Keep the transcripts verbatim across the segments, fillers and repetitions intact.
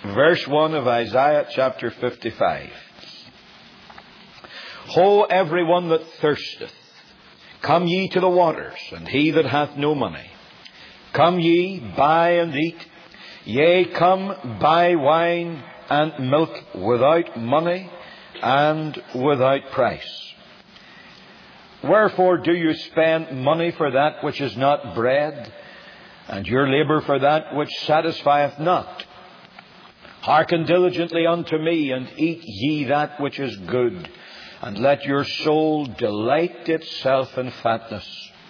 verse one of Isaiah chapter fifty-five. Ho, every one that thirsteth, come ye to the waters, and he that hath no money. Come ye, buy and eat. Yea, come, buy wine and milk without money and without price. Wherefore do you spend money for that which is not bread, and your labour for that which satisfieth not? Hearken diligently unto me, and eat ye that which is good, and let your soul delight itself in fatness.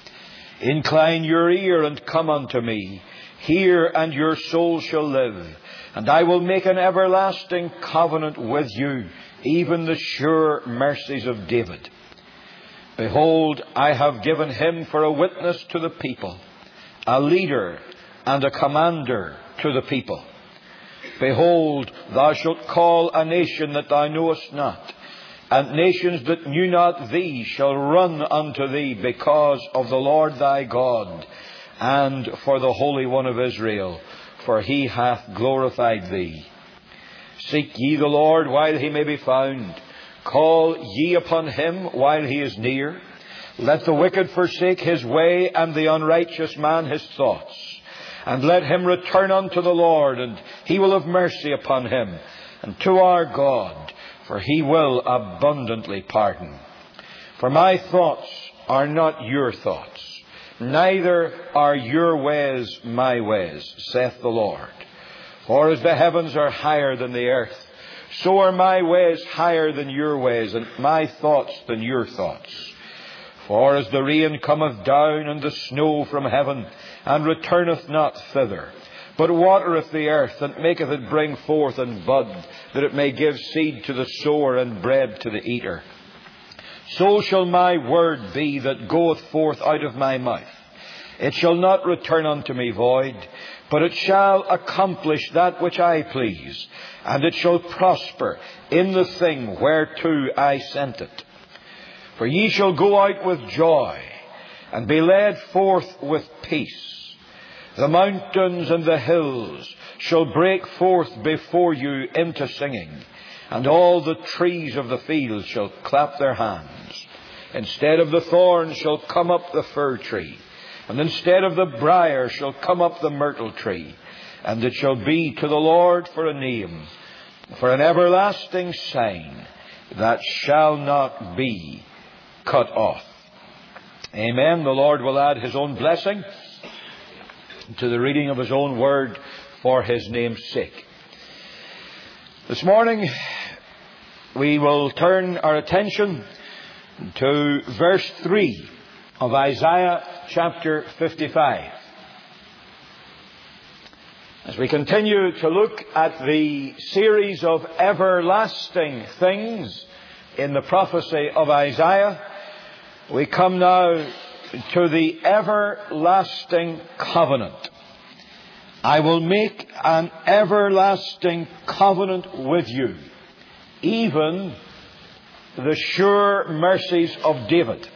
Incline your ear and come unto me. Hear, and your soul shall live. And I will make an everlasting covenant with you, even the sure mercies of David. Behold, I have given him for a witness to the people, a leader and a commander to the people. Behold, thou shalt call a nation that thou knowest not, and nations that knew not thee shall run unto thee because of the Lord thy God, and for the Holy One of Israel, for he hath glorified thee. Seek ye the Lord while he may be found. Call ye upon him while he is near. Let the wicked forsake his way, and the unrighteous man his thoughts. And let him return unto the Lord, and he will have mercy upon him, and to our God, for he will abundantly pardon. For my thoughts are not your thoughts, neither are your ways my ways, saith the Lord. For as the heavens are higher than the earth, so are my ways higher than your ways, and my thoughts than your thoughts. For as the rain cometh down and the snow from heaven, and returneth not thither, but watereth the earth, and maketh it bring forth and bud, that it may give seed to the sower and bread to the eater, so shall my word be that goeth forth out of my mouth. It shall not return unto me void, but it shall accomplish that which I please, and it shall prosper in the thing whereto I sent it. For ye shall go out with joy, and be led forth with peace. The mountains and the hills shall break forth before you into singing, and all the trees of the field shall clap their hands. Instead of the thorn shall come up the fir tree, and instead of the briar shall come up the myrtle tree. And it shall be to the Lord for a name, for an everlasting sign that shall not be cut off. Amen. The Lord will add his own blessing to the reading of his own word for his name's sake. This morning we will turn our attention to verse three of Isaiah chapter fifty-five. As we continue to look at the series of everlasting things in the prophecy of Isaiah, we come now to the everlasting covenant. I will make an everlasting covenant with you, even the sure mercies of David.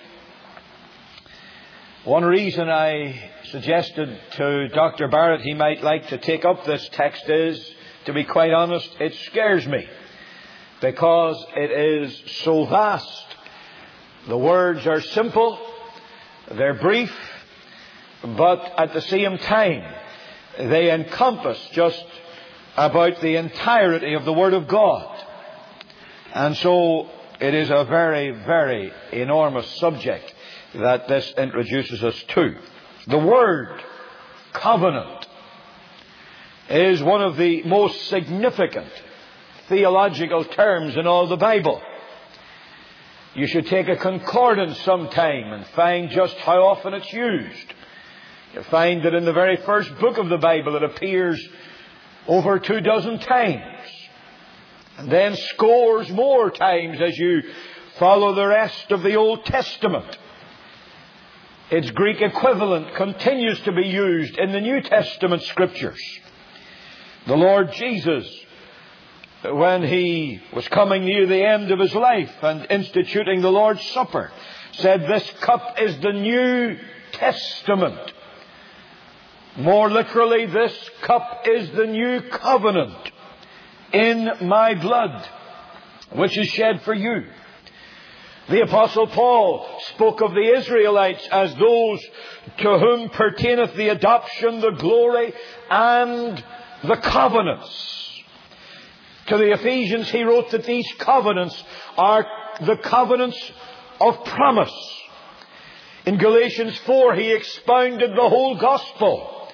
One reason I suggested to Doctor Barrett he might like to take up this text is, to be quite honest, it scares me, because it is so vast. The words are simple, they're brief, but at the same time they encompass just about the entirety of the Word of God. And so it is a very, very enormous subject that this introduces us to. The word covenant is one of the most significant theological terms in all the Bible. You should take a concordance sometime and find just how often it's used. You'll find that in the very first book of the Bible it appears over two dozen times. And then scores more times as you follow the rest of the Old Testament. Its Greek equivalent continues to be used in the New Testament scriptures. The Lord Jesus, when he was coming near the end of his life and instituting the Lord's Supper, said, "This cup is the New Testament." More literally, this cup is the new covenant. in my blood, which is shed for you. The Apostle Paul spoke of the Israelites as those to whom pertaineth the adoption, the glory, and the covenants. To the Ephesians he wrote that these covenants are the covenants of promise. In Galatians four he expounded the whole gospel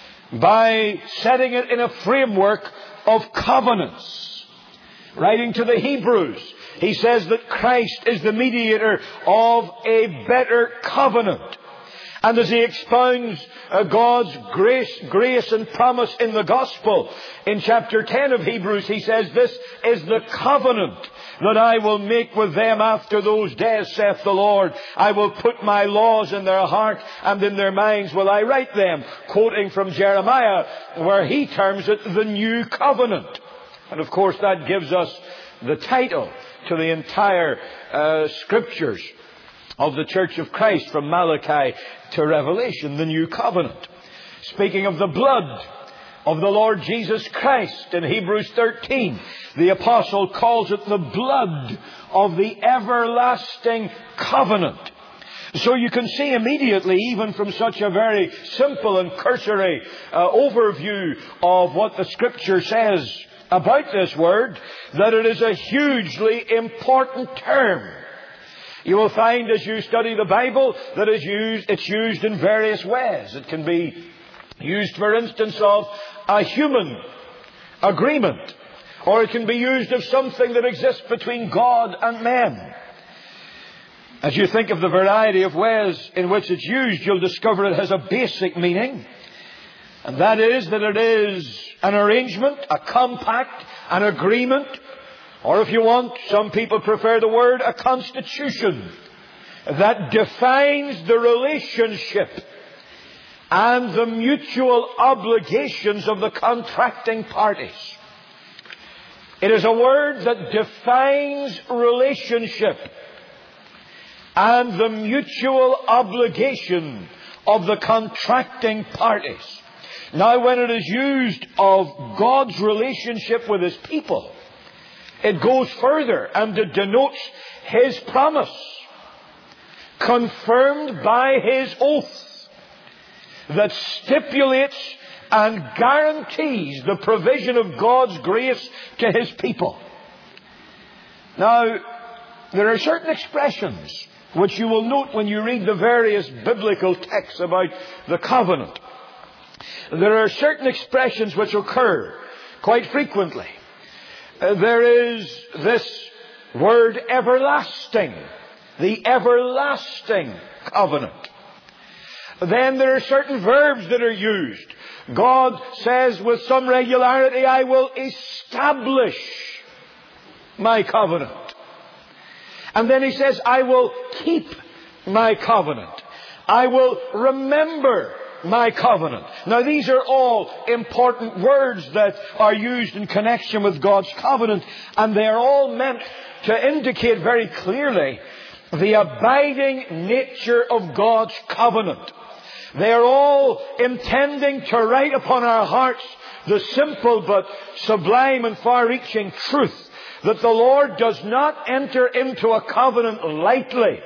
by setting it in a framework of covenants. Writing to the Hebrews, he says that Christ is the mediator of a better covenant. And as he expounds uh, God's grace, grace and promise in the gospel, in chapter ten of Hebrews, he says, this is the covenant that I will make with them after those days, saith the Lord. I will put my laws in their heart, and in their minds will I write them. Quoting from Jeremiah, where he terms it the new covenant. And of course that gives us the title to the entire uh, scriptures of the Church of Christ, from Malachi to Revelation, the new covenant. Speaking of the blood of the Lord Jesus Christ, in Hebrews thirteen, the apostle calls it the blood of the everlasting covenant. So you can see immediately, even from such a very simple and cursory uh, overview of what the Scripture says about this word, that it is a hugely important term. You will find as you study the Bible that it's used, it's used in various ways. It can be used, for instance, of a human agreement, or it can be used of something that exists between God and men. As you think of the variety of ways in which it's used, you'll discover it has a basic meaning. And that is that it is an arrangement, a compact, an agreement, or if you want, some people prefer the word, a constitution, that defines the relationship and the mutual obligations of the contracting parties. It is a word that defines relationship and the mutual obligation of the contracting parties. Now, when it is used of God's relationship with His people, it goes further, and it denotes His promise, confirmed by His oath, that stipulates and guarantees the provision of God's grace to His people. Now, there are certain expressions which you will note when you read the various biblical texts about the covenant. There are certain expressions which occur quite frequently. Uh, there is this word everlasting, the everlasting covenant. Then there are certain verbs that are used. God says with some regularity, I will establish my covenant. And then He says, I will keep my covenant. I will remember my covenant. Now, these are all important words that are used in connection with God's covenant, and they are all meant to indicate very clearly the abiding nature of God's covenant. They are all intending to write upon our hearts the simple but sublime and far-reaching truth that the Lord does not enter into a covenant lightly,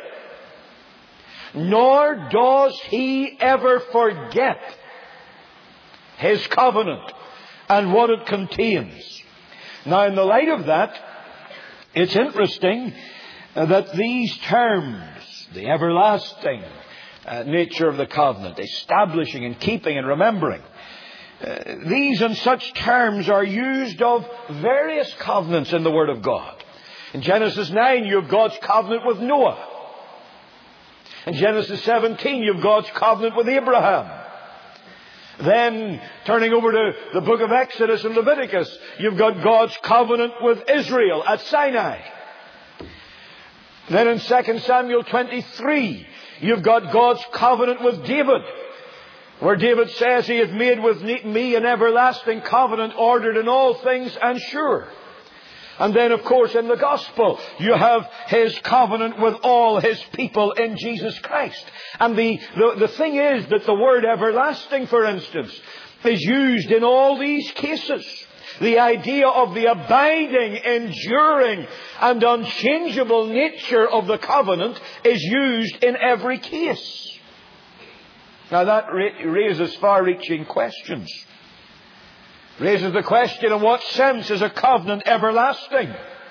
nor does He ever forget His covenant and what it contains. Now, in the light of that, it's interesting that these terms, the everlasting uh, nature of the covenant, establishing and keeping and remembering, uh, these and such terms are used of various covenants in the Word of God. In Genesis nine, you have God's covenant with Noah. In Genesis seventeen, you've God's covenant with Abraham. Then, turning over to the book of Exodus and Leviticus, you've got God's covenant with Israel at Sinai. Then in Second Samuel twenty-three, you've got God's covenant with David, where David says, He hath made with me an everlasting covenant, ordered in all things and sure. And then, of course, in the gospel, you have His covenant with all His people in Jesus Christ. And the, the, the thing is that the word everlasting, for instance, is used in all these cases. the idea of the abiding, enduring, and unchangeable nature of the covenant is used in every case. Now that raises far-reaching questions. Raises the question, in what sense is a covenant everlasting?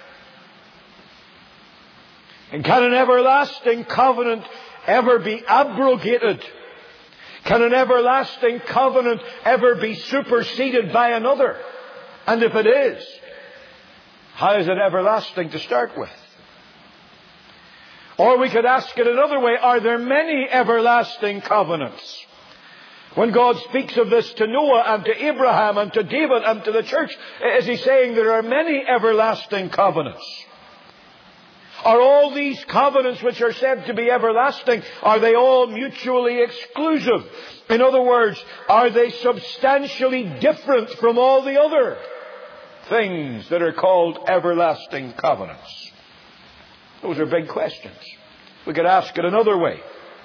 And can an everlasting covenant ever be abrogated? Can an everlasting covenant ever be superseded by another? And if it is, how is it everlasting to start with? Or we could ask it another way, are there many everlasting covenants? When God speaks of this to Noah and to Abraham and to David and to the church, is He saying there are many everlasting covenants? Are all these covenants which are said to be everlasting, are they all mutually exclusive? In other words, are they substantially different from all the other things that are called everlasting covenants? Those are big questions. We could ask it another way.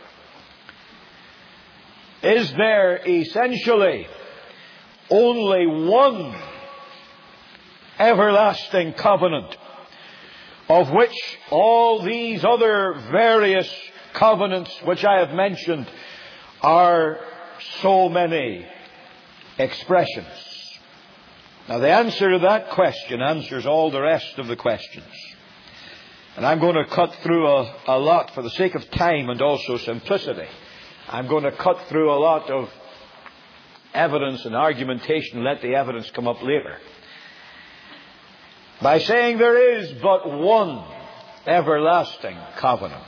Is there essentially only one everlasting covenant, of which all these other various covenants which I have mentioned are so many expressions? Now the answer to that question answers all the rest of the questions. And I'm going to cut through a, a lot for the sake of time and also simplicity. I'm going to cut through a lot of evidence and argumentation, let the evidence come up later, by saying there is but one everlasting covenant.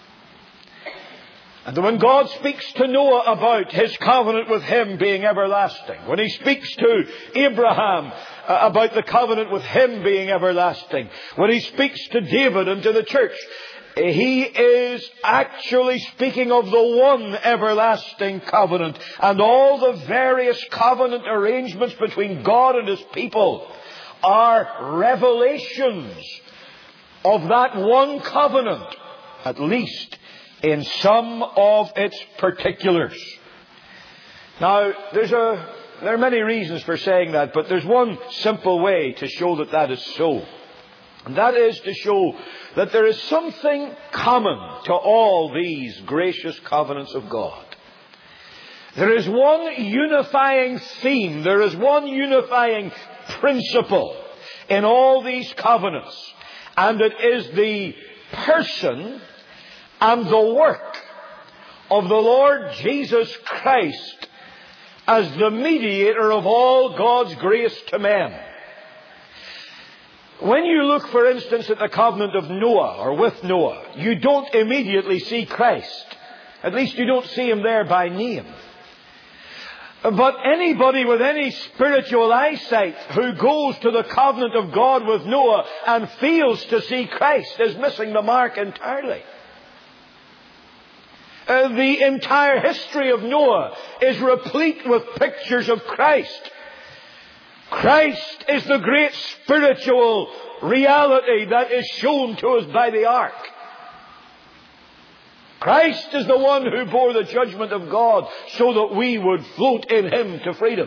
And when God speaks to Noah about His covenant with him being everlasting, when He speaks to Abraham uh, about the covenant with him being everlasting, when He speaks to David and to the church, He is actually speaking of the one everlasting covenant, and all the various covenant arrangements between God and His people are revelations of that one covenant, at least in some of its particulars. Now, there's a, there are many reasons for saying that, but there's one simple way to show that that is so. And that is to show that there is something common to all these gracious covenants of God. There is one unifying theme, there is one unifying principle in all these covenants, and it is the person and the work of the Lord Jesus Christ as the mediator of all God's grace to men. When you look, for instance, at the covenant of Noah, or with Noah, you don't immediately see Christ. At least you don't see Him there by name. But anybody with any spiritual eyesight who goes to the covenant of God with Noah and fails to see Christ is missing the mark entirely. Uh, the entire history of Noah is replete with pictures of Christ. Christ is the great spiritual reality that is shown to us by the ark. Christ is the one who bore the judgment of God so that we would float in Him to freedom.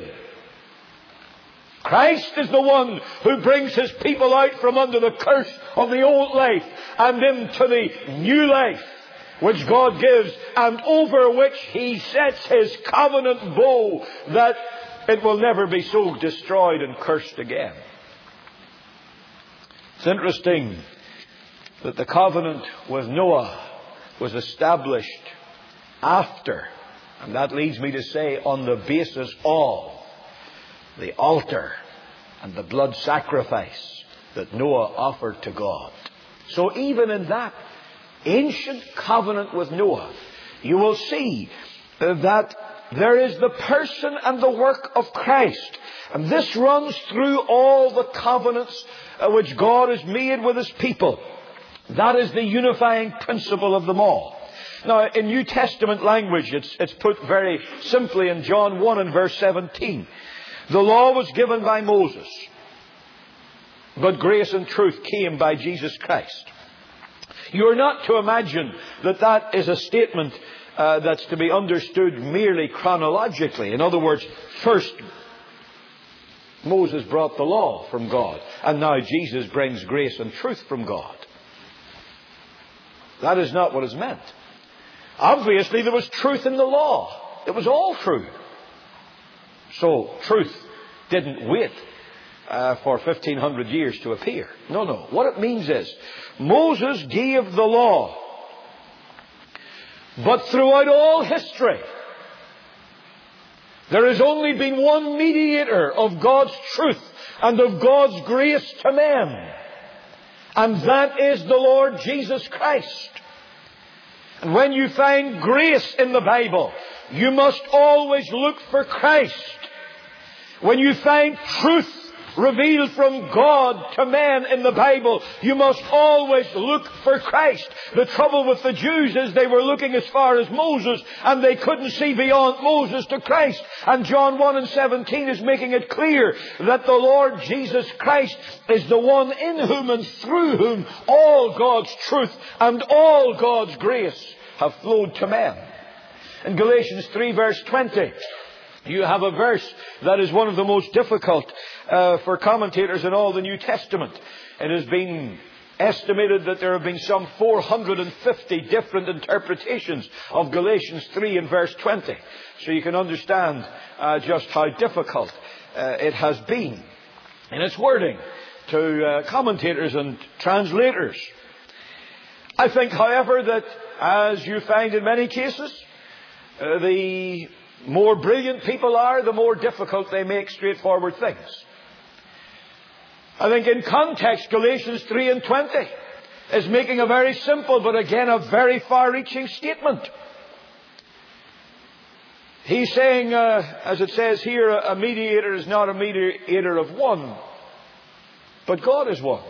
Christ is the one who brings His people out from under the curse of the old life and into the new life which God gives, and over which He sets His covenant bow that it will never be so destroyed and cursed again. It's interesting that the covenant with Noah was established after, and that leads me to say on the basis of, the altar and the blood sacrifice that Noah offered to God. So even in that ancient covenant with Noah, you will see that there is the person and the work of Christ. And this runs through all the covenants which God has made with His people. That is the unifying principle of them all. Now, in New Testament language, it's, it's put very simply in John one and verse seventeen. The law was given by Moses, but grace and truth came by Jesus Christ. You are not to imagine that that is a statement uh, that's to be understood merely chronologically. In other words, first Moses brought the law from God, and now Jesus brings grace and truth from God. That is not what is meant. Obviously, there was truth in the law. It was all true. So, truth didn't wait uh, for fifteen hundred years to appear. No, no. What it means is, Moses gave the law. But throughout all history, there has only been one mediator of God's truth and of God's grace to men. And that is the Lord Jesus Christ. And when you find grace in the Bible, you must always look for Christ. When you find truth revealed from God to men in the Bible, you must always look for Christ. The trouble with the Jews is they were looking as far as Moses, and they couldn't see beyond Moses to Christ. And John one and seventeen is making it clear that the Lord Jesus Christ is the one in whom and through whom all God's truth and all God's grace have flowed to men. In Galatians three verse twenty, you have a verse that is one of the most difficult uh, for commentators in all the New Testament. It has been estimated that there have been some four hundred fifty different interpretations of Galatians three and verse twenty. So you can understand uh, just how difficult uh, it has been in its wording to uh, commentators and translators. I think, however, that as you find in many cases, uh, the more brilliant people are, the more difficult they make straightforward things. I think in context, Galatians three and twenty is making a very simple, but again a very far-reaching statement. He's saying, uh, as it says here, a mediator is not a mediator of one, but God is one.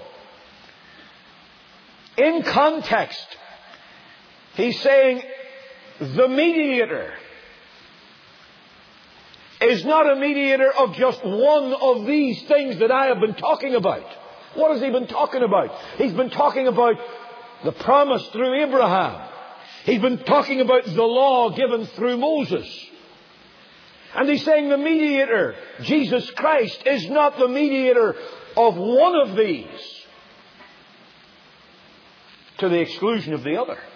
In context, he's saying the mediator is not a mediator of just one of these things that I have been talking about. What has he been talking about? He's been talking about the promise through Abraham. He's been talking about the law given through Moses. And he's saying the mediator, Jesus Christ, is not the mediator of one of these to the exclusion of the other.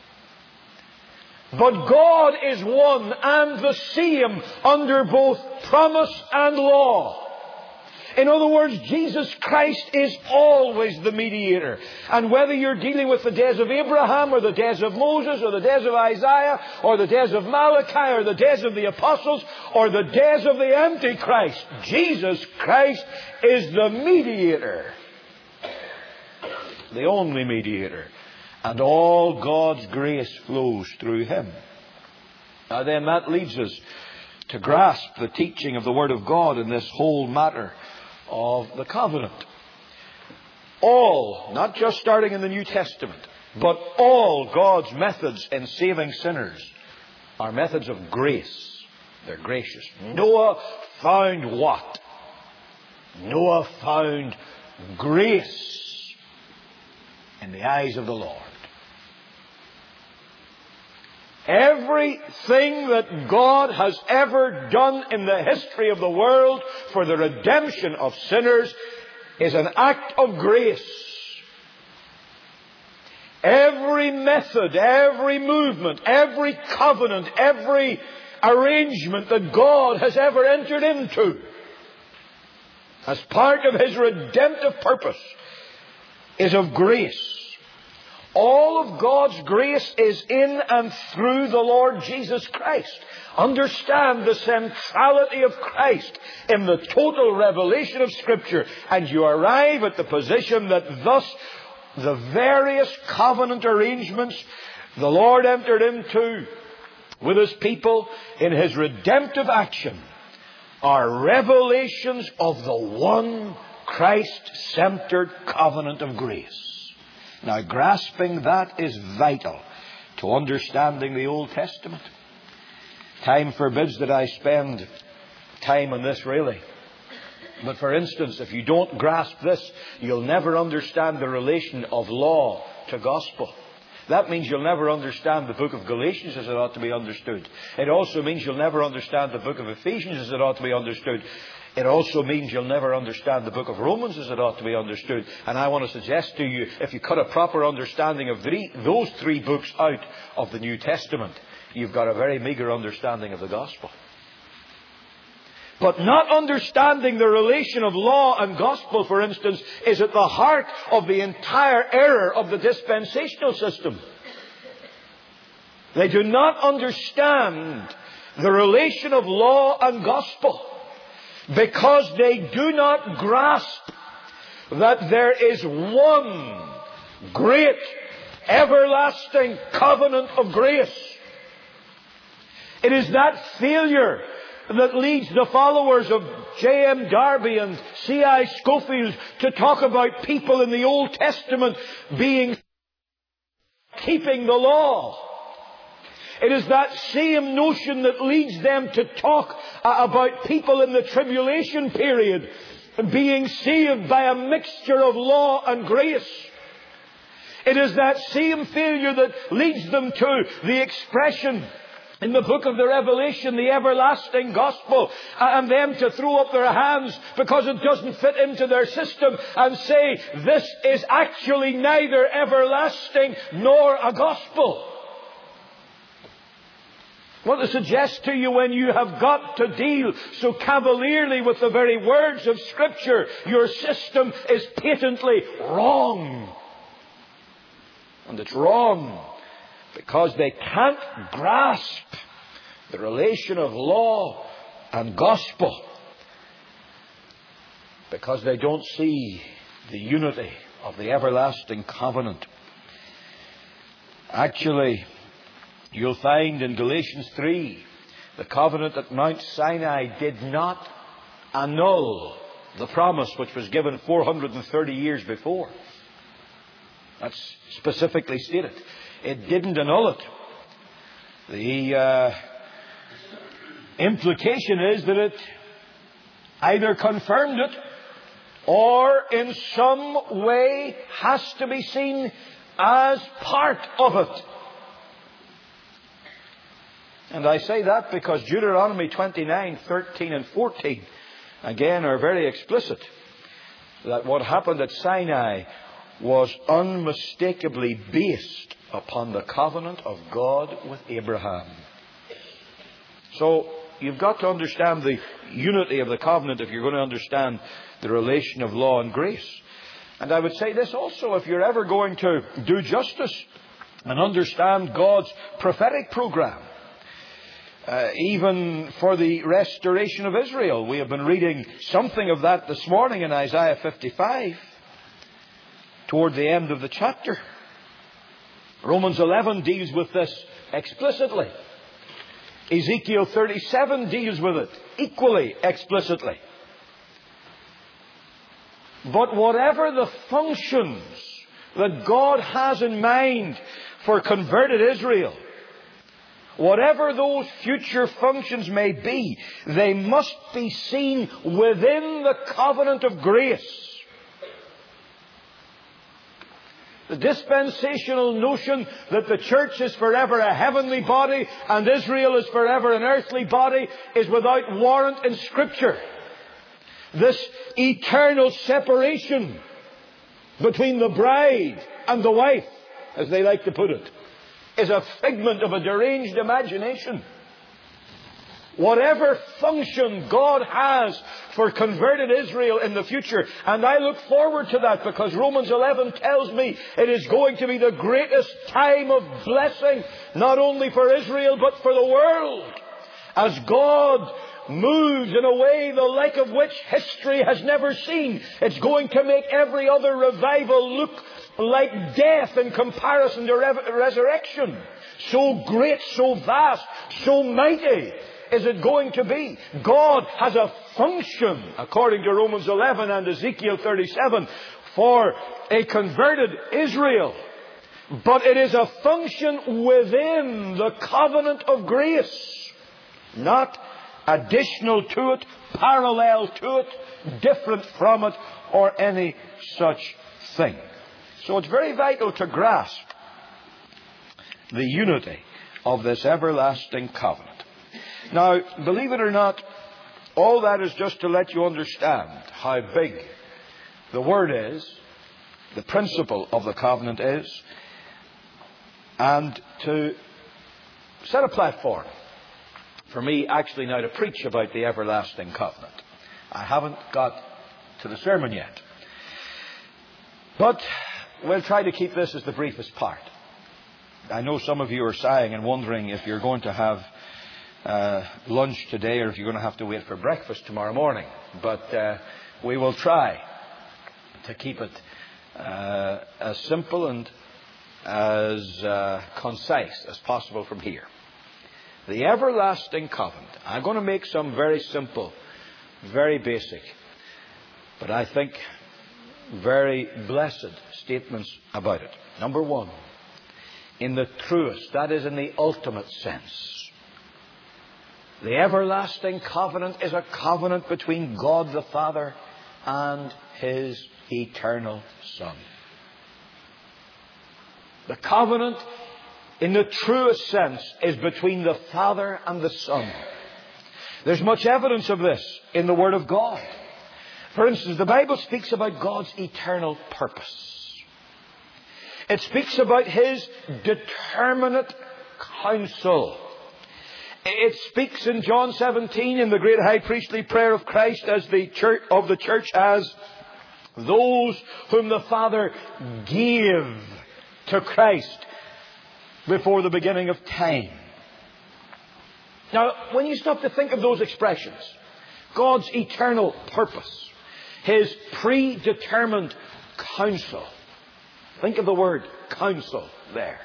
But God is one and the same under both promise and law. In other words, Jesus Christ is always the mediator. And whether you're dealing with the days of Abraham or the days of Moses or the days of Isaiah or the days of Malachi or the days of the apostles or the days of the Antichrist, Jesus Christ is the mediator. The only mediator. And all God's grace flows through Him. Now then, that leads us to grasp the teaching of the Word of God in this whole matter of the covenant. All, not just starting in the New Testament, but all God's methods in saving sinners are methods of grace. They're gracious. Noah found what? Noah found grace in the eyes of the Lord. Everything that God has ever done in the history of the world for the redemption of sinners is an act of grace. Every method, every movement, every covenant, every arrangement that God has ever entered into as part of His redemptive purpose is of grace. All of God's grace is in and through the Lord Jesus Christ. Understand the centrality of Christ in the total revelation of Scripture, and you arrive at the position that thus the various covenant arrangements the Lord entered into with His people in His redemptive action are revelations of the one Christ-centered covenant of grace. Now, grasping that is vital to understanding the Old Testament. Time forbids that I spend time on this, really. But for instance, if you don't grasp this, you'll never understand the relation of law to gospel. That means you'll never understand the book of Galatians as it ought to be understood. It also means you'll never understand the book of Ephesians as it ought to be understood. It also means you'll never understand the book of Romans as it ought to be understood. And I want to suggest to you, if you cut a proper understanding of three, those three books out of the New Testament, you've got a very meagre understanding of the gospel. But not understanding the relation of law and gospel, for instance, is at the heart of the entire error of the dispensational system. They do not understand the relation of law and gospel, because they do not grasp that there is one great, everlasting covenant of grace. It is that failure that leads the followers of J M Darby and C I Scofield to talk about people in the Old Testament being keeping the law. It is that same notion that leads them to talk about people in the tribulation period being saved by a mixture of law and grace. It is that same failure that leads them to the expression in the book of the Revelation, the everlasting gospel, and them to throw up their hands because it doesn't fit into their system and say, this is actually neither everlasting nor a gospel. I want to suggest to you, when you have got to deal so cavalierly with the very words of Scripture, your system is patently wrong. And it's wrong because they can't grasp the relation of law and gospel, because they don't see the unity of the everlasting covenant. Actually, you'll find in Galatians three, the covenant at Mount Sinai did not annul the promise which was given four hundred thirty years before. That's specifically stated. It didn't annul it. The uh, implication is that it either confirmed it or in some way has to be seen as part of it. And I say that because Deuteronomy twenty-nine, thirteen and fourteen again are very explicit that what happened at Sinai was unmistakably based upon the covenant of God with Abraham. So you've got to understand the unity of the covenant if you're going to understand the relation of law and grace. And I would say this also, if you're ever going to do justice and understand God's prophetic program, Uh, even for the restoration of Israel. We have been reading something of that this morning in Isaiah fifty-five, toward the end of the chapter. Romans eleven deals with this explicitly. Ezekiel thirty-seven deals with it equally explicitly. But whatever the functions that God has in mind for converted Israel, whatever those future functions may be, they must be seen within the covenant of grace. The dispensational notion that the church is forever a heavenly body and Israel is forever an earthly body is without warrant in Scripture. This eternal separation between the bride and the wife, as they like to put it, is a figment of a deranged imagination. Whatever function God has for converted Israel in the future, and I look forward to that because Romans eleven tells me it is going to be the greatest time of blessing, not only for Israel but for the world, as God moves in a way the like of which history has never seen. It's going to make every other revival look like death in comparison to re- resurrection. So great, so vast, so mighty is it going to be. God has a function, according to Romans eleven and Ezekiel thirty-seven, for a converted Israel. But it is a function within the covenant of grace, not additional to it, parallel to it, different from it, or any such thing. So it's very vital to grasp the unity of this everlasting covenant. Now, believe it or not, All that is just to let you understand how big the word is, the principle of the covenant is, and to set a platform for me actually now to preach about the everlasting covenant. I haven't got to the sermon yet. But we'll try to keep this as the briefest part. I know some of you are sighing and wondering if you're going to have uh, lunch today or if you're going to have to wait for breakfast tomorrow morning. But uh, we will try to keep it uh, as simple and as uh, concise as possible from here. The everlasting covenant. I'm going to make some very simple, very basic, but I think very blessed statements about it. Number one, in the truest, that is in the ultimate sense, the everlasting covenant is a covenant between God the Father and His eternal Son. The covenant, in the truest sense, is between the Father and the Son. There's much evidence of this in the Word of God. For instance, the Bible speaks about God's eternal purpose. It speaks about His determinate counsel. It speaks in John seventeen in the great high priestly prayer of Christ as the church of the church as those whom the Father gave to Christ before the beginning of time. Now, when you stop to think of those expressions, God's eternal purpose, His predetermined counsel. Think of the word counsel there.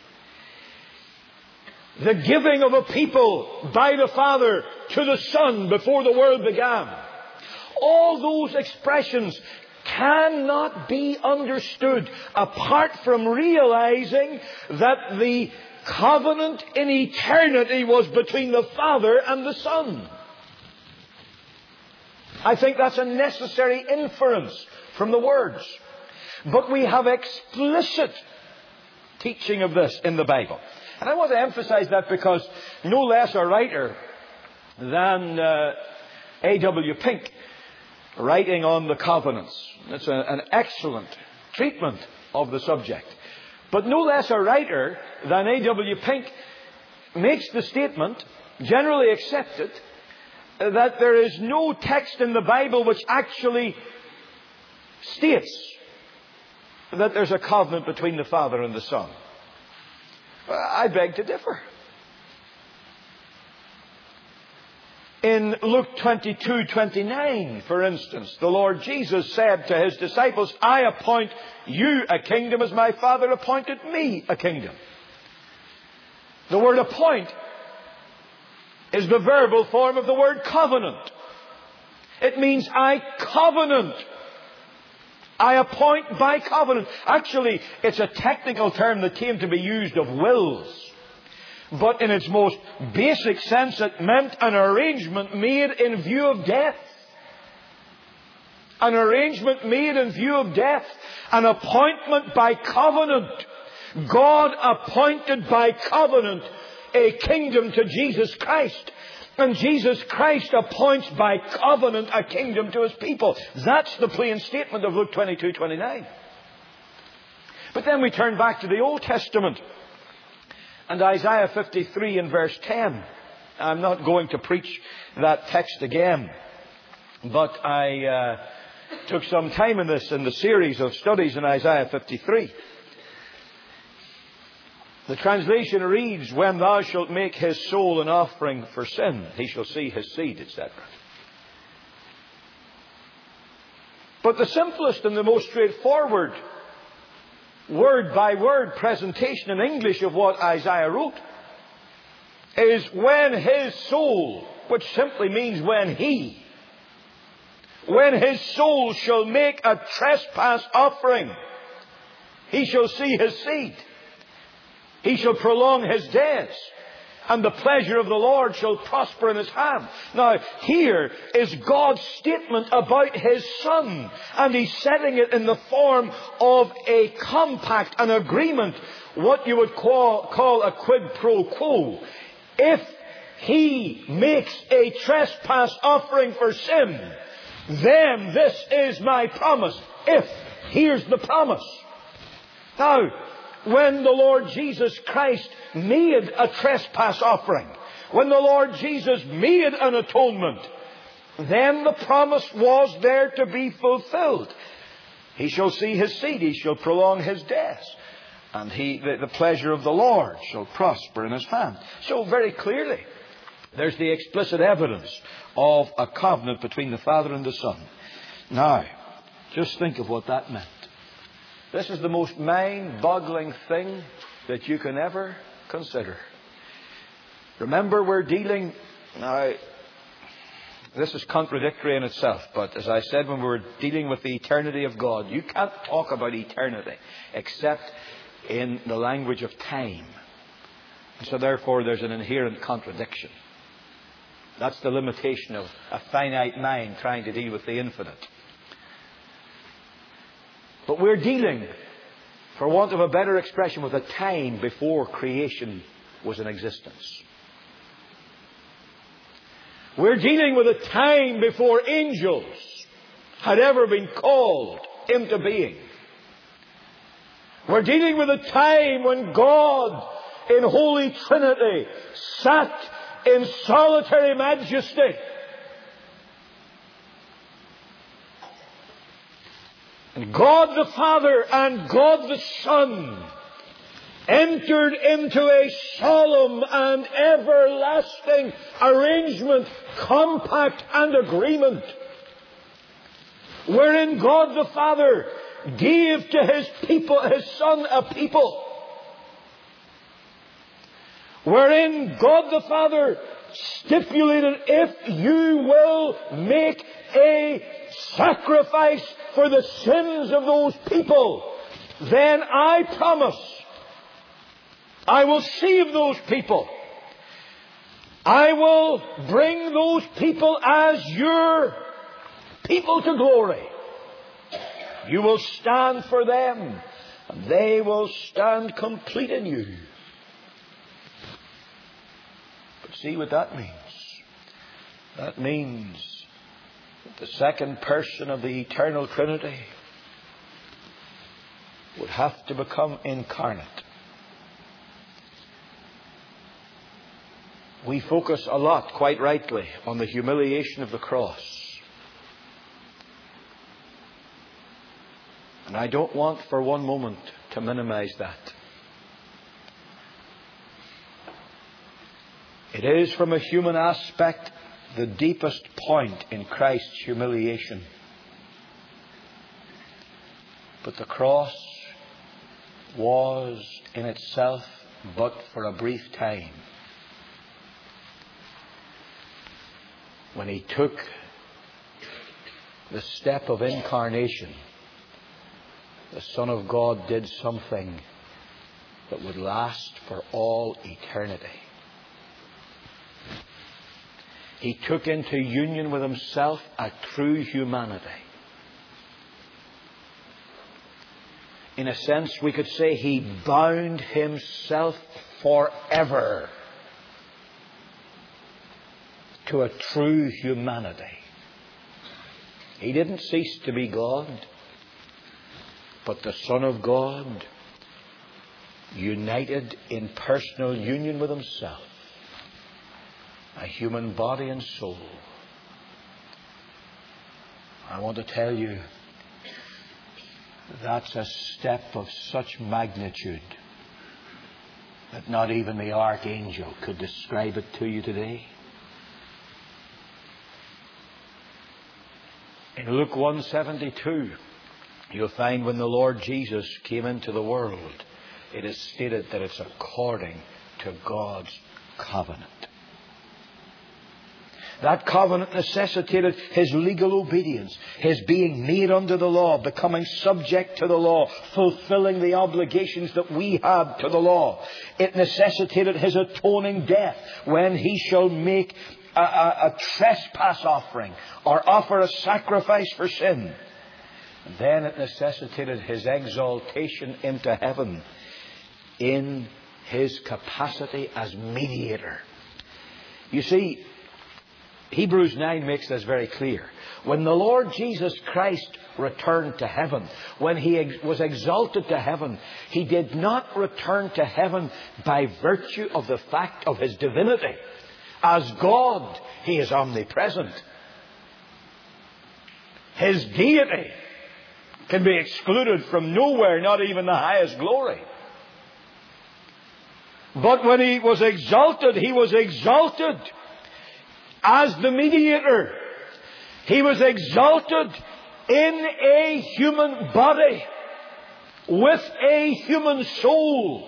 The giving of a people by the Father to the Son before the world began. All those expressions cannot be understood apart from realizing that the covenant in eternity was between the Father and the Son. I think that's a necessary inference from the words. But we have explicit teaching of this in the Bible. And I want to emphasize that because no less a writer than uh, A W Pink, writing on the covenants. It's a, an excellent treatment of the subject. But no less a writer than A W Pink makes the statement, generally accepted, that there is no text in the Bible which actually states that there's a covenant between the Father and the Son. I beg to differ. In Luke twenty-two twenty-nine, for instance, the Lord Jesus said to His disciples, I appoint you a kingdom as my Father appointed me a kingdom. The word appoint is the verbal form of the word covenant. It means I covenant. I appoint by covenant. Actually, it's a technical term that came to be used of wills. But in its most basic sense, it meant an arrangement made in view of death. An arrangement made in view of death. An appointment by covenant. God appointed by covenant a kingdom to Jesus Christ. And Jesus Christ appoints by covenant a kingdom to His people. That's the plain statement of Luke twenty-two twenty-nine. But then we turn back to the Old Testament. And Isaiah fifty-three in verse ten. I'm not going to preach that text again. But I uh, took some time in this, in the series of studies in Isaiah fifty-three. The translation reads, when thou shalt make his soul an offering for sin, he shall see his seed, et cetera. But the simplest and the most straightforward word by word presentation in English of what Isaiah wrote is when his soul, which simply means when he, when his soul shall make a trespass offering, he shall see his seed. He shall prolong his days, and the pleasure of the Lord shall prosper in his hand. Now, here is God's statement about His Son, and He's setting it in the form of a compact, an agreement, what you would call, call a quid pro quo. If He makes a trespass offering for sin, then this is my promise. If, here's the promise. Now, when the Lord Jesus Christ made a trespass offering, when the Lord Jesus made an atonement, then the promise was there to be fulfilled. He shall see his seed, he shall prolong his days, and he, the, the pleasure of the Lord shall prosper in his hand. So very clearly, there's the explicit evidence of a covenant between the Father and the Son. Now, just think of what that meant. This is the most mind-boggling thing that you can ever consider. Remember, we're dealing... Now, this is contradictory in itself, but as I said, when we were dealing with the eternity of God, you can't talk about eternity except in the language of time. And so therefore there's an inherent contradiction. That's the limitation of a finite mind trying to deal with the infinite. But we're dealing, for want of a better expression, with a time before creation was in existence. We're dealing with a time before angels had ever been called into being. We're dealing with a time when God in Holy Trinity sat in solitary majesty. And God the Father and God the Son entered into a solemn and everlasting arrangement, compact and agreement, wherein God the Father gave to His people, His Son, a people, wherein God the Father stipulated, if you will make a sacrifice for the sins of those people, then I promise I will save those people. I will bring those people as your people to glory. You will stand for them, and they will stand complete in you. But see what that means. That means that the second person of the eternal Trinity would have to become incarnate. We focus a lot, quite rightly, on the humiliation of the cross. And I don't want for one moment to minimize that. It is, from a human aspect, the deepest point in Christ's humiliation. But the cross was in itself but for a brief time. When He took the step of incarnation, the Son of God did something that would last for all eternity. He took into union with Himself a true humanity. In a sense, we could say He bound Himself forever to a true humanity. He didn't cease to be God, but the Son of God, united in personal union with Himself, a human body and soul. I want to tell you, that's a step of such magnitude that not even the archangel could describe it to you today. In Luke one seventy-two, you'll find when the Lord Jesus came into the world, it is stated that it's according to God's covenant. That covenant necessitated His legal obedience, His being made under the law, becoming subject to the law, fulfilling the obligations that we had to the law. It necessitated His atoning death when He shall make a, a, a trespass offering or offer a sacrifice for sin. And then it necessitated His exaltation into heaven in His capacity as mediator. You see, Hebrews nine makes this very clear. When the Lord Jesus Christ returned to heaven, when He ex- was exalted to heaven, He did not return to heaven by virtue of the fact of His divinity. As God, He is omnipresent. His deity can be excluded from nowhere, not even the highest glory. But when He was exalted, He was exalted as the mediator. He was exalted in a human body with a human soul.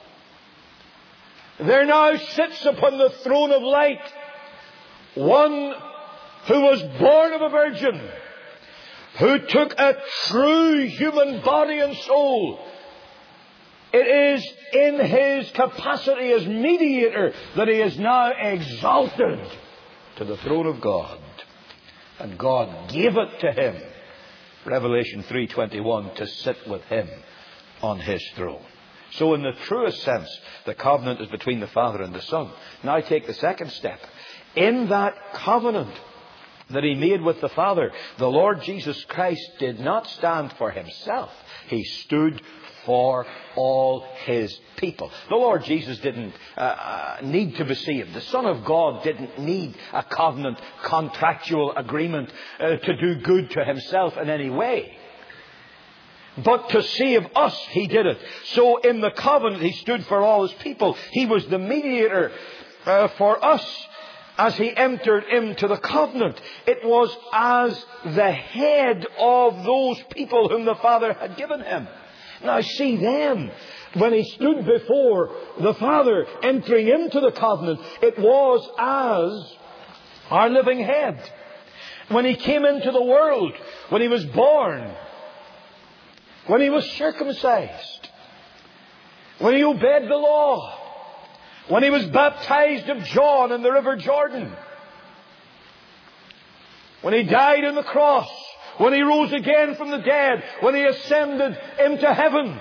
There now sits upon the throne of light one who was born of a virgin, who took a true human body and soul. It is in His capacity as mediator that He is now exalted to the throne of God. And God gave it to Him, Revelation three twenty-one, to sit with Him on His throne. So in the truest sense, the covenant is between the Father and the Son. Now take the second step. In that covenant that He made with the Father, the Lord Jesus Christ did not stand for Himself. He stood for all His people. The Lord Jesus didn't uh, need to be saved. The Son of God didn't need a covenant contractual agreement uh, to do good to Himself in any way. But to save us, He did it. So in the covenant, He stood for all His people. He was the mediator uh, for us as He entered into the covenant. It was as the head of those people whom the Father had given Him. Now see then, when He stood before the Father entering into the covenant, it was as our living head. When He came into the world, when He was born, when He was circumcised, when He obeyed the law, when He was baptized of John in the River Jordan, when He died on the cross, when He rose again from the dead, when He ascended into heaven.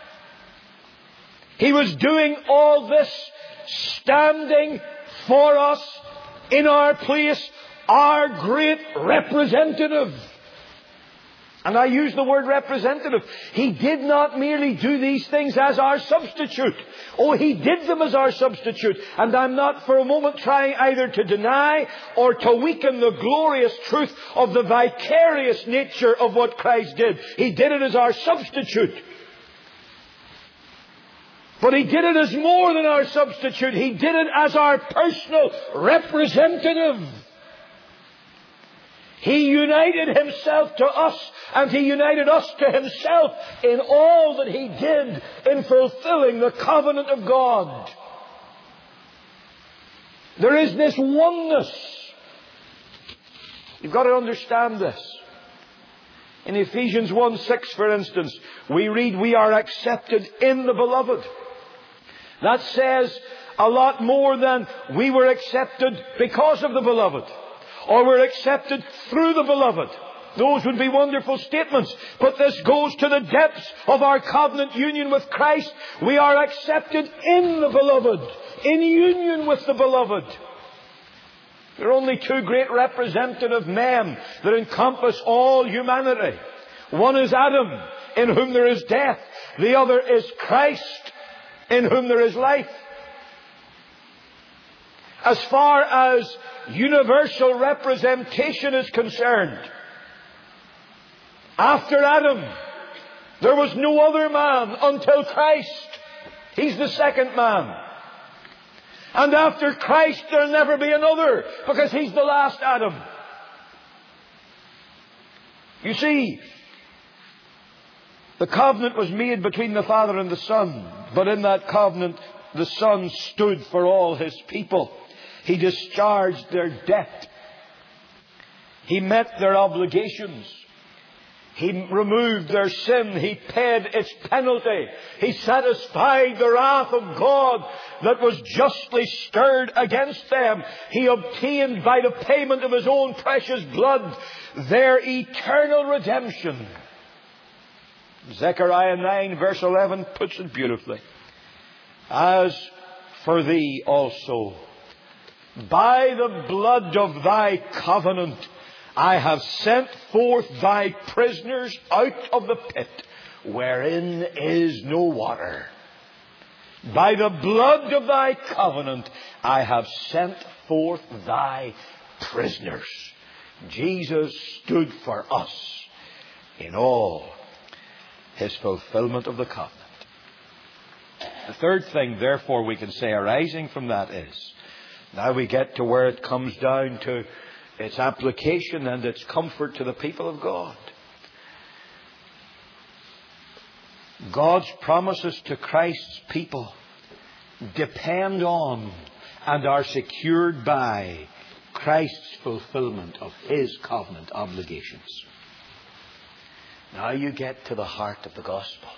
He was doing all this standing for us in our place, our great representative. And I use the word representative. He did not merely do these things as our substitute. Oh, He did them as our substitute. And I'm not for a moment trying either to deny or to weaken the glorious truth of the vicarious nature of what Christ did. He did it as our substitute. But He did it as more than our substitute. He did it as our personal representative. He united Himself to us, and He united us to Himself in all that He did in fulfilling the covenant of God. There is this oneness. You've got to understand this. In Ephesians one six, for instance, we read, we are accepted in the Beloved. That says a lot more than we were accepted because of the Beloved, or we're accepted through the Beloved. Those would be wonderful statements. But this goes to the depths of our covenant union with Christ. We are accepted in the Beloved, in union with the Beloved. There are only two great representative men that encompass all humanity. One is Adam, in whom there is death. The other is Christ, in whom there is life. As far as universal representation is concerned, after Adam, there was no other man until Christ. He's the second man. And after Christ, there'll never be another, because He's the last Adam. You see, the covenant was made between the Father and the Son, but in that covenant, the Son stood for all His people. He discharged their debt. He met their obligations. He removed their sin. He paid its penalty. He satisfied the wrath of God that was justly stirred against them. He obtained by the payment of His own precious blood their eternal redemption. Zechariah nine verse eleven puts it beautifully. As for thee also, by the blood of thy covenant, I have sent forth thy prisoners out of the pit, wherein is no water. By the blood of thy covenant, I have sent forth thy prisoners. Jesus stood for us in all his fulfillment of the covenant. The third thing, therefore, we can say arising from that is, now we get to where it comes down to its application and its comfort to the people of God. God's promises to Christ's people depend on and are secured by Christ's fulfillment of his covenant obligations. Now you get to the heart of the gospel.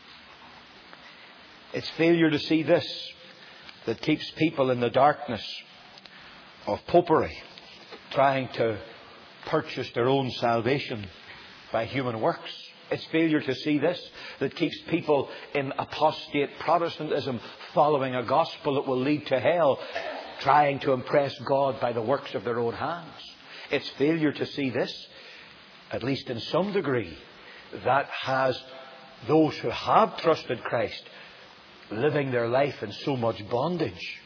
It's failure to see this that keeps people in the darkness of popery, trying to purchase their own salvation by human works. It's failure to see this that keeps people in apostate Protestantism, following a gospel that will lead to hell, trying to impress God by the works of their own hands. It's failure to see this, at least in some degree, that has those who have trusted Christ living their life in so much bondage.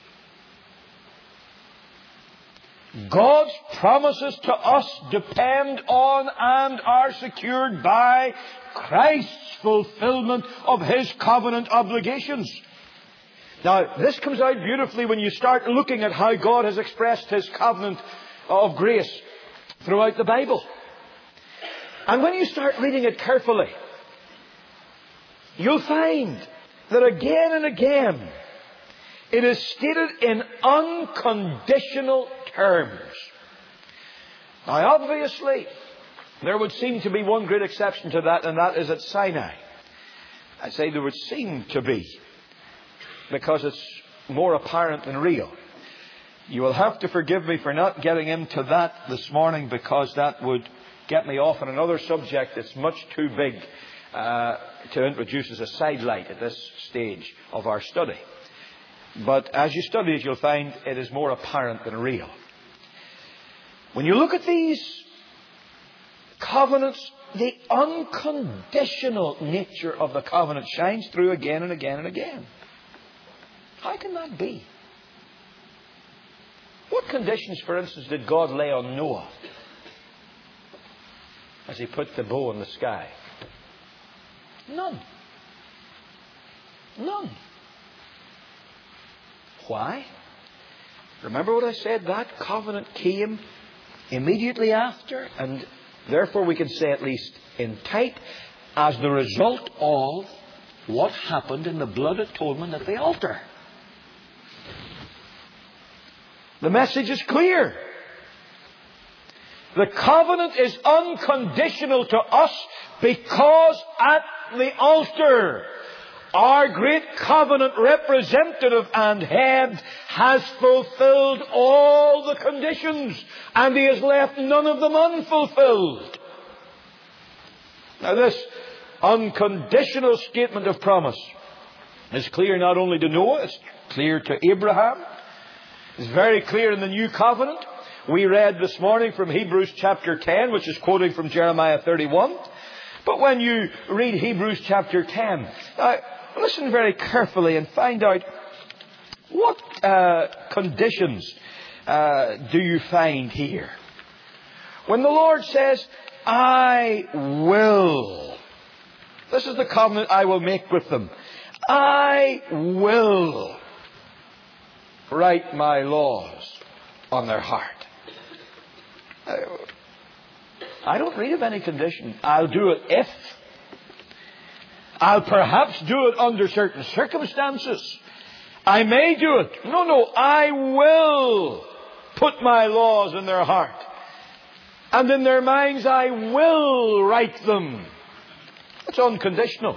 God's promises to us depend on and are secured by Christ's fulfillment of his covenant obligations. Now, this comes out beautifully when you start looking at how God has expressed his covenant of grace throughout the Bible. And when you start reading it carefully, you'll find that again and again it is stated in unconditional terms. Now, obviously, there would seem to be one great exception to that, and that is at Sinai. I say there would seem to be, because it's more apparent than real. You will have to forgive me for not getting into that this morning, because that would get me off on another subject that's much too big uh, to introduce as a sidelight at this stage of our study. But as you study it, you'll find it is more apparent than real. When you look at these covenants, the unconditional nature of the covenant shines through again and again and again. How can that be? What conditions, for instance, did God lay on Noah as he put the bow in the sky? None. None. Why? Remember what I said? That covenant came immediately after, and therefore we can say at least in type, as the result of what happened in the blood atonement at the altar. The message is clear. The covenant is unconditional to us because at the altar, our great covenant representative and head has fulfilled all the conditions, and he has left none of them unfulfilled. Now, this unconditional statement of promise is clear not only to Noah, it's clear to Abraham. It's very clear in the new covenant. We read this morning from Hebrews chapter ten, which is quoting from Jeremiah thirty-one. But when you read Hebrews chapter ten, now, listen very carefully and find out what uh, conditions uh, do you find here. When the Lord says, I will. This is the covenant I will make with them. I will write my laws on their heart. I don't read of any condition. I'll do it if. I'll perhaps do it under certain circumstances. I may do it. No, no, I will put my laws in their heart. And in their minds I will write them. It's unconditional.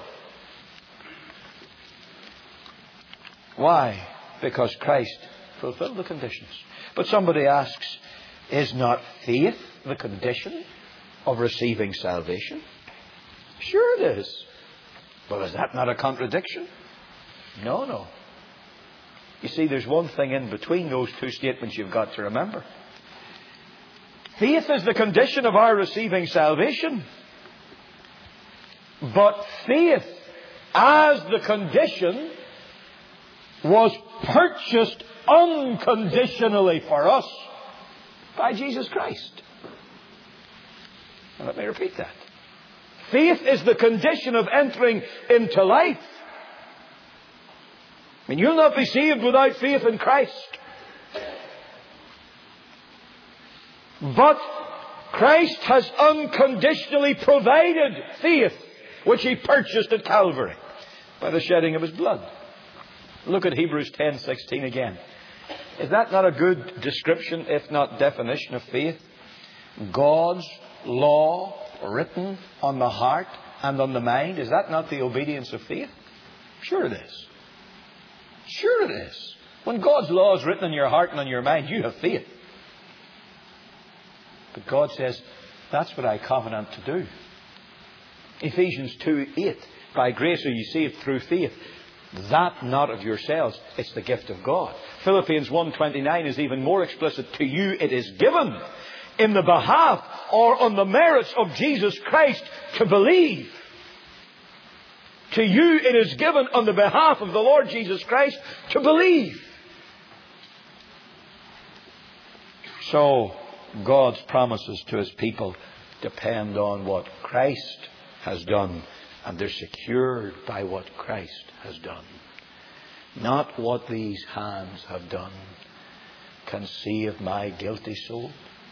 Why? Because Christ fulfilled the conditions. But somebody asks, is not faith the condition of receiving salvation? Sure it is. Well, is that not a contradiction? No, no. You see, there's one thing in between those two statements you've got to remember. Faith is the condition of our receiving salvation. But faith, as the condition, was purchased unconditionally for us by Jesus Christ. Now, let me repeat that. Faith is the condition of entering into life. I mean, you'll not be saved without faith in Christ. But Christ has unconditionally provided faith, which He purchased at Calvary by the shedding of His blood. Look at Hebrews ten sixteen again. Is that not a good description, if not definition, of faith? God's law written on the heart and on the mind. Is that not the obedience of faith? Sure it is. Sure it is. When God's law is written on your heart and on your mind, you have faith. But God says, that's what I covenant to do. Ephesians two eight. By grace are you saved through faith. That not of yourselves. It's the gift of God. Philippians one twenty-nine is even more explicit. To you it is given in the behalf or on the merits of Jesus Christ to believe. To you it is given on the behalf of the Lord Jesus Christ to believe. So God's promises to His people depend on what Christ has done, and they're secured by what Christ has done. Not what these hands have done can save my guilty soul.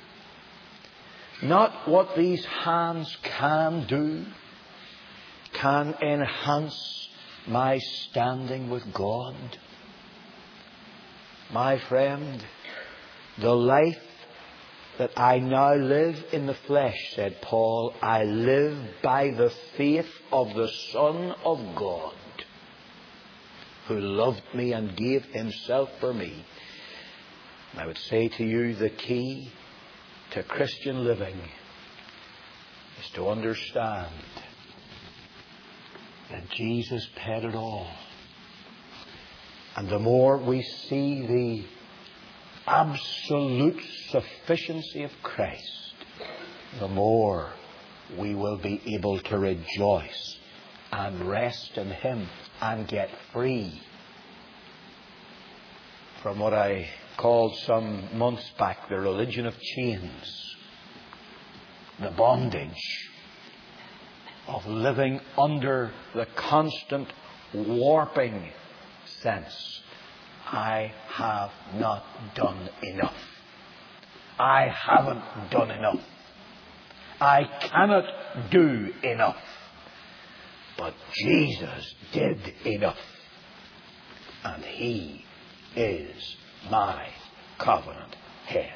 Not what these hands can do can enhance my standing with God. My friend, the life that I now live in the flesh, said Paul, I live by the faith of the Son of God, who loved me and gave Himself for me. And I would say to you, the key to Christian living is to understand that Jesus paid it all. And the more we see the absolute sufficiency of Christ, the more we will be able to rejoice and rest in Him and get free from what I called some months back the religion of chains, the bondage of living under the constant warping sense. I have not done enough. I haven't done enough. I cannot do enough. But Jesus did enough. And He is my covenant head.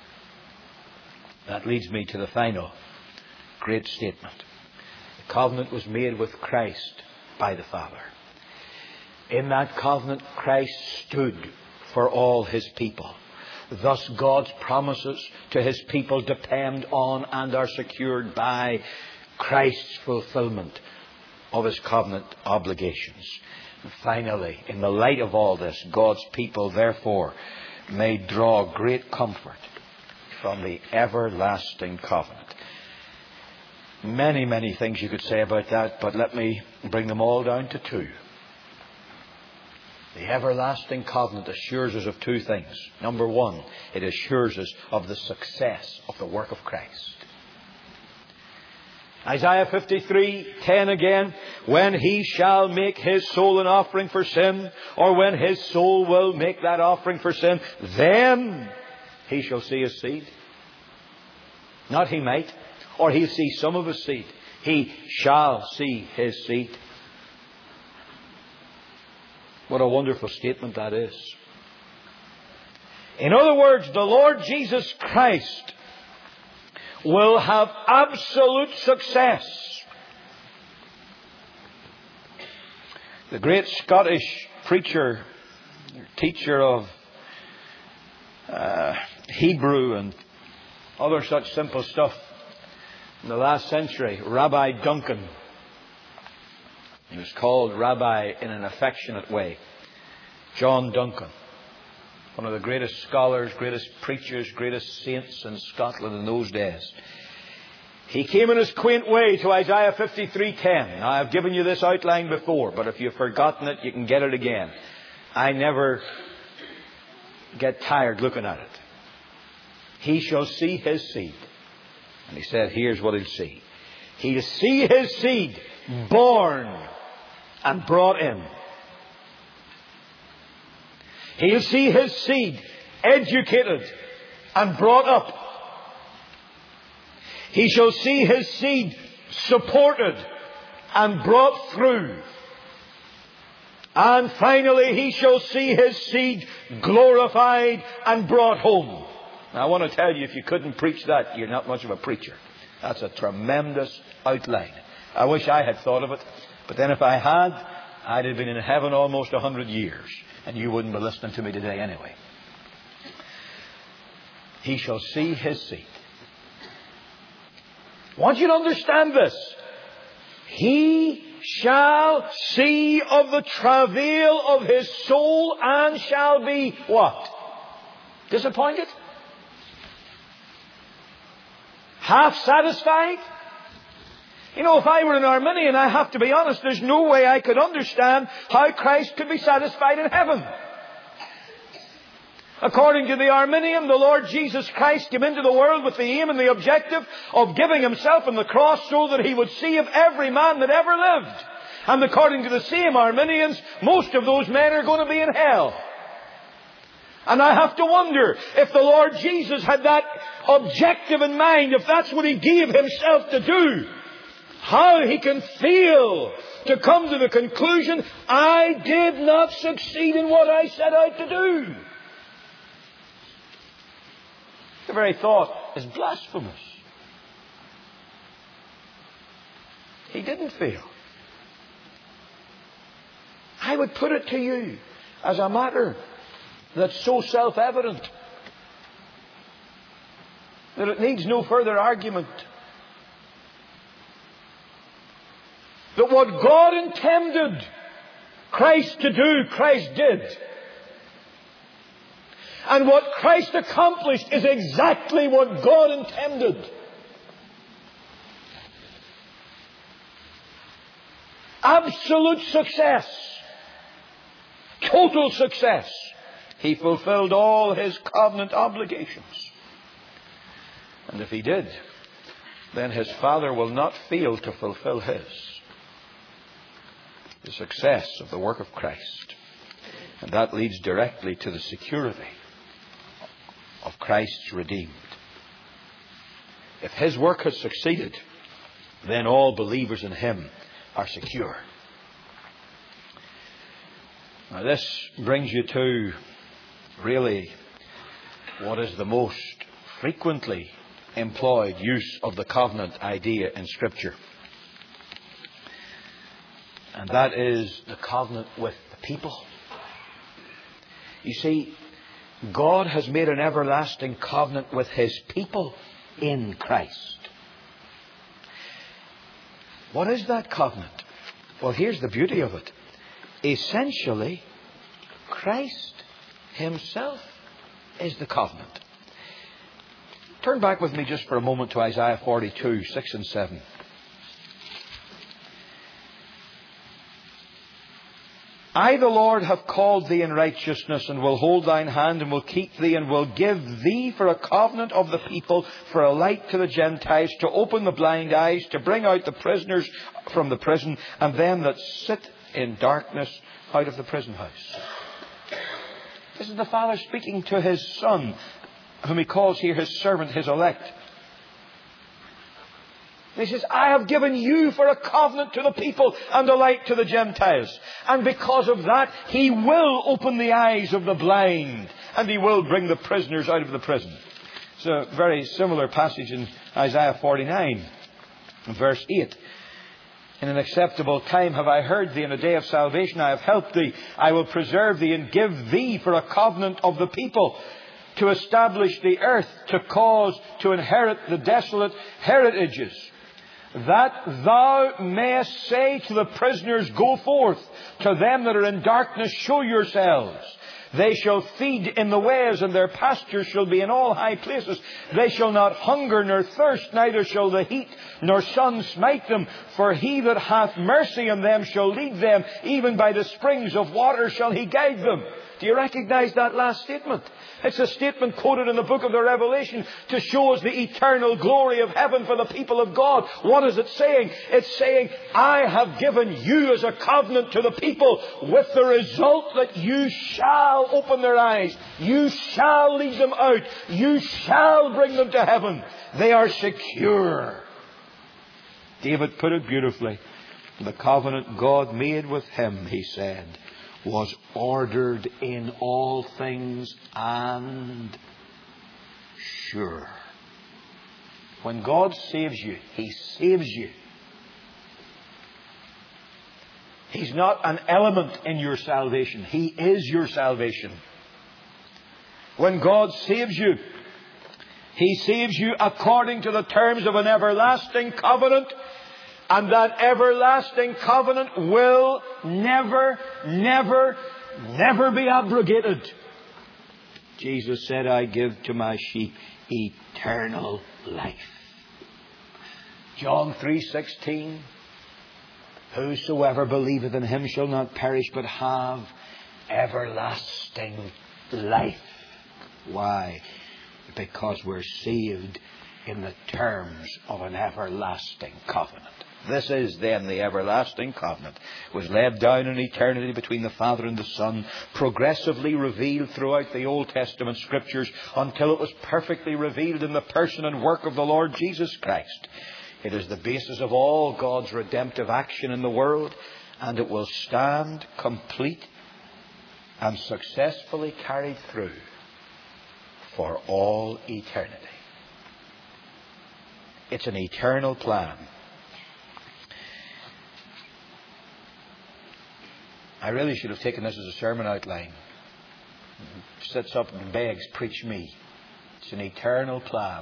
That leads me to the final great statement. The covenant was made with Christ by the Father. In that covenant, Christ stood for all His people. Thus, God's promises to His people depend on and are secured by Christ's fulfillment of His covenant obligations. And finally, in the light of all this, God's people, therefore, may draw great comfort from the everlasting covenant. Many, many things you could say about that, but let me bring them all down to two. The everlasting covenant assures us of two things. Number one, it assures us of the success of the work of Christ. Isaiah fifty-three ten again, when He shall make His soul an offering for sin, or when His soul will make that offering for sin, then He shall see His seed. Not He might, or He'll see some of His seed. He shall see His seed. What a wonderful statement that is. In other words, the Lord Jesus Christ will have absolute success. The great Scottish preacher, teacher of uh, Hebrew and other such simple stuff in the last century, Rabbi Duncan. He was called Rabbi in an affectionate way. John Duncan, one of the greatest scholars, greatest preachers, greatest saints in Scotland in those days. He came in his quaint way to Isaiah fifty-three ten. Now, I've given you this outline before, but if you've forgotten it, you can get it again. I never get tired looking at it. He shall see his seed. And he said, here's what he'll see. He'll see his seed born and brought in. He'll see his seed educated and brought up. He shall see his seed supported and brought through. And finally, he shall see his seed glorified and brought home. Now, I want to tell you, if you couldn't preach that, you're not much of a preacher. That's a tremendous outline. I wish I had thought of it. But then if I had, I'd have been in heaven almost a hundred years. And you wouldn't be listening to me today anyway. He shall see his seed. I want you to understand this. He shall see of the travail of his soul and shall be what? Disappointed? Half satisfied? You know, if I were an Arminian, I have to be honest, there's no way I could understand how Christ could be satisfied in heaven. According to the Arminian, the Lord Jesus Christ came into the world with the aim and the objective of giving himself on the cross so that he would save every man that ever lived. And according to the same Arminians, most of those men are going to be in hell. And I have to wonder if the Lord Jesus had that objective in mind, if that's what he gave himself to do, how he can feel to come to the conclusion, I did not succeed in what I set out to do. The very thought is blasphemous. He didn't fail. I would put it to you as a matter that's so self-evident that it needs no further argument. That what God intended Christ to do, Christ did. And what Christ accomplished is exactly what God intended. Absolute success. Total success. He fulfilled all his covenant obligations. And if he did, then his Father will not fail to fulfill his. The success of the work of Christ. And that leads directly to the security of Christ's redeemed. If his work has succeeded, then all believers in him are secure. Now this brings you to really what is the most frequently employed use of the covenant idea in Scripture. And that is the covenant with the people. You see, God has made an everlasting covenant with his people in Christ. What is that covenant? Well, here's the beauty of it. Essentially, Christ himself is the covenant. Turn back with me just for a moment to Isaiah forty-two, six and seven. I, the Lord, have called thee in righteousness, and will hold thine hand, and will keep thee, and will give thee for a covenant of the people, for a light to the Gentiles, to open the blind eyes, to bring out the prisoners from the prison, and them that sit in darkness out of the prison house. This is the Father speaking to his Son, whom he calls here his servant, his elect. He says, I have given you for a covenant to the people and a light to the Gentiles. And because of that, he will open the eyes of the blind, and he will bring the prisoners out of the prison. It's a very similar passage in Isaiah forty-nine, verse eight. In an acceptable time have I heard thee, in a day of salvation I have helped thee. I will preserve thee and give thee for a covenant of the people, to establish the earth, to cause to inherit the desolate heritages. that thou mayest say to the prisoners, Go forth. To them that are in darkness, show yourselves. They shall feed in the ways, and their pastures shall be in all high places. They shall not hunger nor thirst, neither shall the heat nor sun smite them. For he that hath mercy on them shall lead them, even by the springs of water shall he guide them. Do you recognize that last statement? It's a statement quoted in the book of the Revelation to show us the eternal glory of heaven for the people of God. What is it saying? It's saying, I have given you as a covenant to the people, with the result that you shall open their eyes. You shall lead them out. You shall bring them to heaven. They are secure. David put it beautifully. The covenant God made with him, he said, was ordered in all things and sure. When God saves you, He saves you. He's not an element in your salvation. He is your salvation. When God saves you, He saves you according to the terms of an everlasting covenant. And that everlasting covenant will never, never, never be abrogated. Jesus said, I give to my sheep eternal life. John three sixteen. Whosoever believeth in him shall not perish, but have everlasting life. Why? Because we're saved in the terms of an everlasting covenant. This is then the everlasting covenant. It was laid down in eternity between the Father and the Son, progressively revealed throughout the Old Testament Scriptures until it was perfectly revealed in the person and work of the Lord Jesus Christ. It is the basis of all God's redemptive action in the world, and it will stand complete and successfully carried through for all eternity. It's an eternal plan. I really should have taken this as a sermon outline. Sits up and begs, preach me. It's an eternal plan.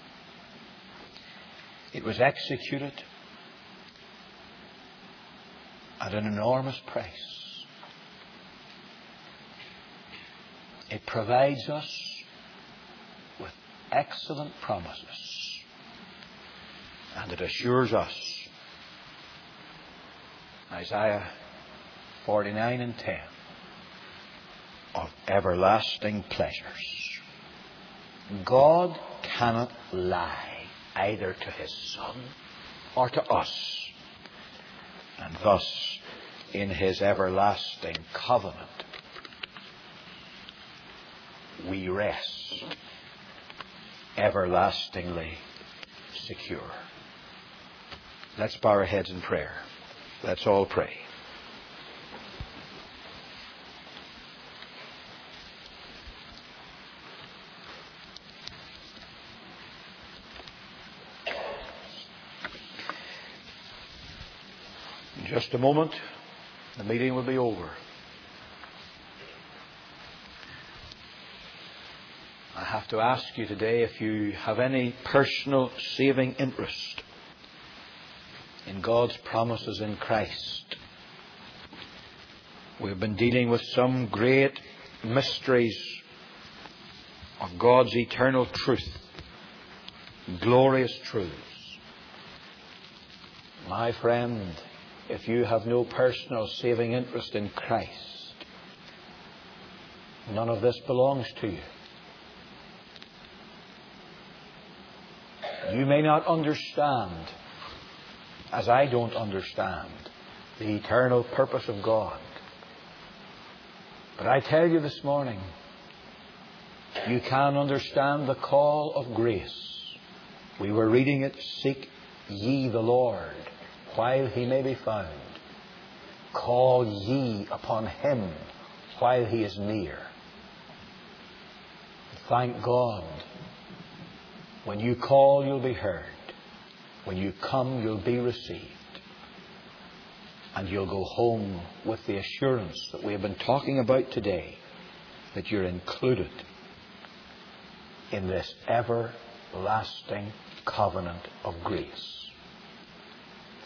It was executed at an enormous price. It provides us with excellent promises. And it assures us, Isaiah forty-nine and ten, of everlasting pleasures. God cannot lie either to His Son or to us. And thus, in His everlasting covenant, we rest everlastingly secure. Let's bow our heads in prayer. Let's all pray. In just a moment, the meeting will be over. I have to ask you today if you have any personal saving interest in God's promises in Christ. We've been dealing with some great mysteries of God's eternal truth, glorious truths. My friend, if you have no personal saving interest in Christ, none of this belongs to you. You may not understand, as I don't understand, the eternal purpose of God. But I tell you this morning, you can understand the call of grace. We were reading it, seek ye the Lord while He may be found. Call ye upon Him while He is near. Thank God. When you call, you'll be heard. When you come, you'll be received. And you'll go home with the assurance that we have been talking about today, that you're included in this everlasting covenant of grace.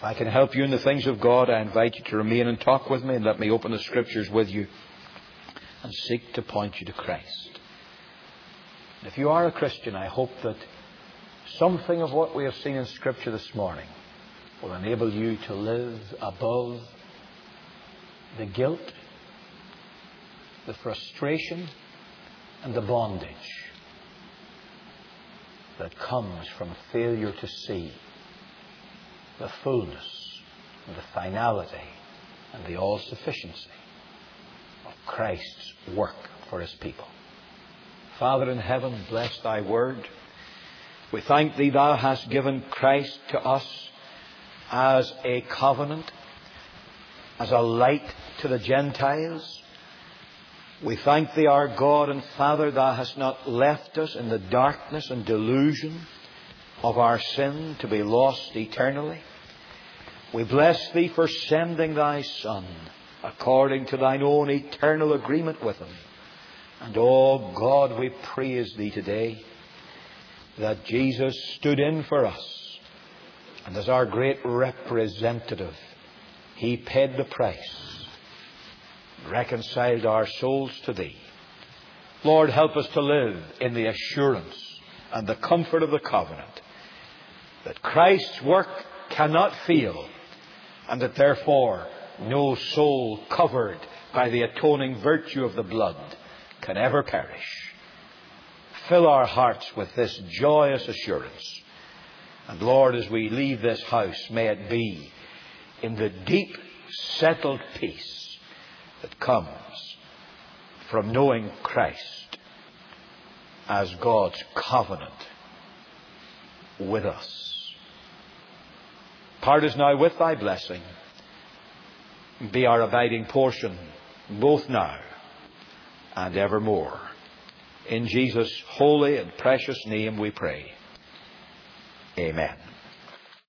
If I can help you in the things of God, I invite you to remain and talk with me, and let me open the Scriptures with you and seek to point you to Christ. If you are a Christian, I hope that something of what we have seen in Scripture this morning will enable you to live above the guilt, the frustration, and the bondage that comes from failure to see the fullness and the finality and the all-sufficiency of Christ's work for His people. Father in heaven, bless Thy word. We thank Thee Thou hast given Christ to us as a covenant, as a light to the Gentiles. We thank Thee, our God and Father, Thou hast not left us in the darkness and delusion of our sin to be lost eternally. We bless Thee for sending Thy Son according to Thine own eternal agreement with Him. And oh God, we praise Thee today that Jesus stood in for us, and as our great representative, He paid the price, reconciled our souls to Thee. Lord, help us to live in the assurance and the comfort of the covenant that Christ's work cannot fail, and that therefore no soul covered by the atoning virtue of the blood can ever perish. Fill our hearts with this joyous assurance. And Lord, as we leave this house, may it be in the deep, settled peace that comes from knowing Christ as God's covenant with us. Part us now with Thy blessing. Be our abiding portion, both now and evermore. In Jesus' holy and precious name we pray. Amen.